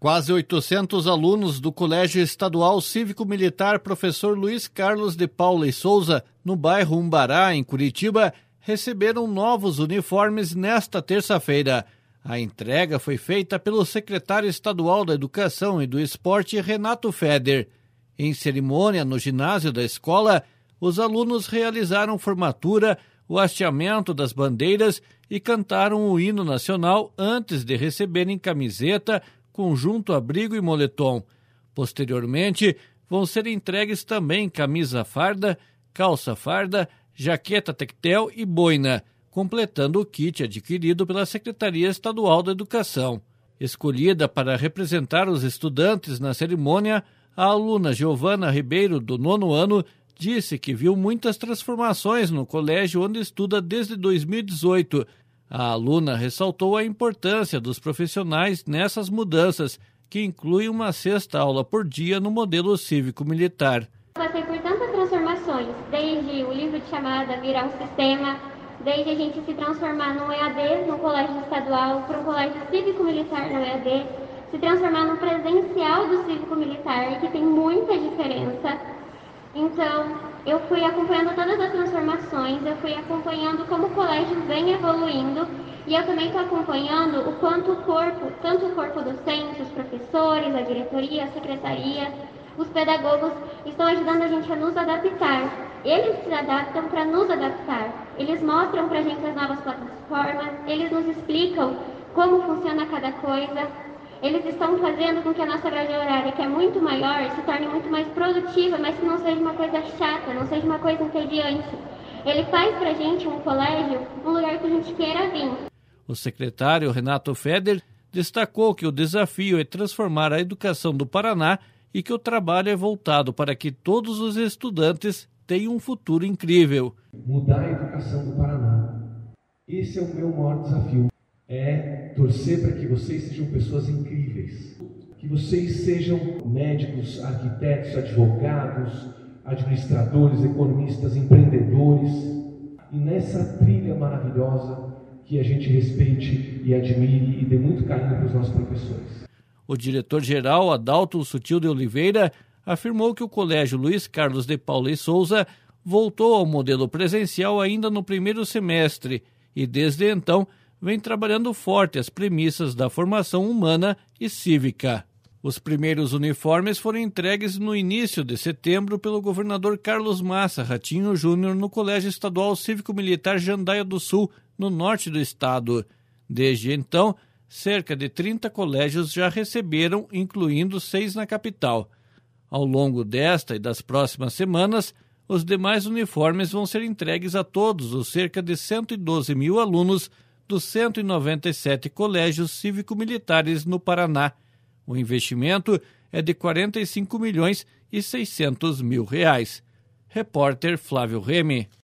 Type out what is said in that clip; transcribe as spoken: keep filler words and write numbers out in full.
Quase oitocentos alunos do Colégio Estadual Cívico-Militar Professor Luiz Carlos de Paula e Souza, no bairro Umbará, em Curitiba, receberam novos uniformes nesta terça-feira. A entrega foi feita pelo secretário estadual da Educação e do Esporte, Renato Feder. Em cerimônia no ginásio da escola, os alunos realizaram formatura, o hasteamento das bandeiras e cantaram o hino nacional antes de receberem camiseta, conjunto abrigo e moletom. Posteriormente, vão ser entregues também camisa farda, calça farda, jaqueta tectel e boina, completando o kit adquirido pela Secretaria Estadual da Educação. Escolhida para representar os estudantes na cerimônia, a aluna Giovana Ribeiro, do nono ano, disse que viu muitas transformações no colégio onde estuda desde dois mil e dezoito. A aluna ressaltou a importância dos profissionais nessas mudanças, que inclui uma sexta aula por dia no modelo cívico-militar. Passei por tantas transformações, desde o livro de chamada virar um sistema, desde a gente se transformar num E A D no colégio estadual, para um colégio cívico-militar no E A D, se transformar num presencial do cívico-militar, que tem muita diferença. Então, eu fui acompanhando todas as transformações, eu fui acompanhando como o colégio vem evoluindo e eu também estou acompanhando o quanto o corpo, tanto o corpo docente, os professores, a diretoria, a secretaria, os pedagogos estão ajudando a gente a nos adaptar. Eles se adaptam para nos adaptar, eles mostram para a gente as novas plataformas, eles nos explicam como funciona cada coisa. Eles estão fazendo com que a nossa grade horária, que é muito maior, se torne muito mais produtiva, mas que não seja uma coisa chata, não seja uma coisa entediante. Ele faz pra gente um colégio, um lugar que a gente queira vir. O secretário Renato Feder destacou que o desafio é transformar a educação do Paraná e que o trabalho é voltado para que todos os estudantes tenham um futuro incrível. Mudar a educação do Paraná. Esse é o meu maior desafio. É torcer para que vocês sejam pessoas incríveis, que vocês sejam médicos, arquitetos, advogados, administradores, economistas, empreendedores, e nessa trilha maravilhosa que a gente respeite e admire e dê muito carinho para os nossos professores. O diretor-geral Adalto Sutil de Oliveira afirmou que o Colégio Luiz Carlos de Paula e Souza voltou ao modelo presencial ainda no primeiro semestre e desde então vem trabalhando forte as premissas da formação humana e cívica. Os primeiros uniformes foram entregues no início de setembro pelo governador Carlos Massa Ratinho Júnior no Colégio Estadual Cívico-Militar Jandaia do Sul, no norte do estado. Desde então, cerca de trinta colégios já receberam, incluindo seis na capital. Ao longo desta e das próximas semanas, os demais uniformes vão ser entregues a todos os cerca de cento e doze mil alunos dos cento e noventa e sete colégios cívico-militares no Paraná. O investimento é de quarenta e cinco milhões e seiscentos mil reais. Repórter Flávio Remy.